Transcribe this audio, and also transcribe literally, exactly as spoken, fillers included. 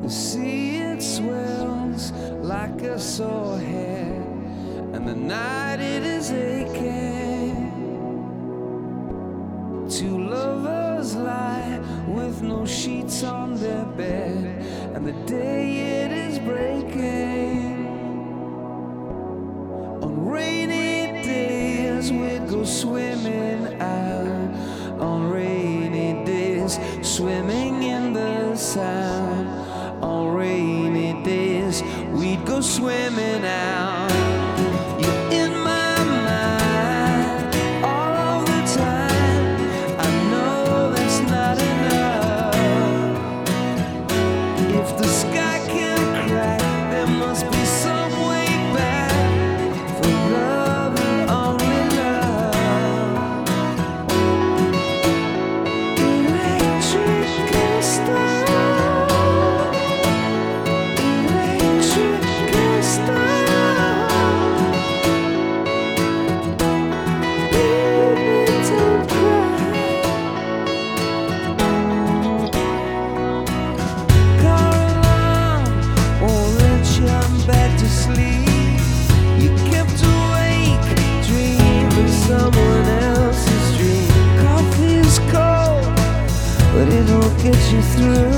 The sea, it swells like a sore head, and the night it is aching. Two lovers lie with no sheets on their bed, and the day it is breaking. On rainy days we'd go swimming out, on rainy days swimming in the Sound. On rainy days we'd go swimming out. You're in my mind all of the time. I know that's not enough. If the sky can crack, there must be some way back for love and only love. Electric and stuff. Someone else's dream. Coffee is cold, but it'll get you through.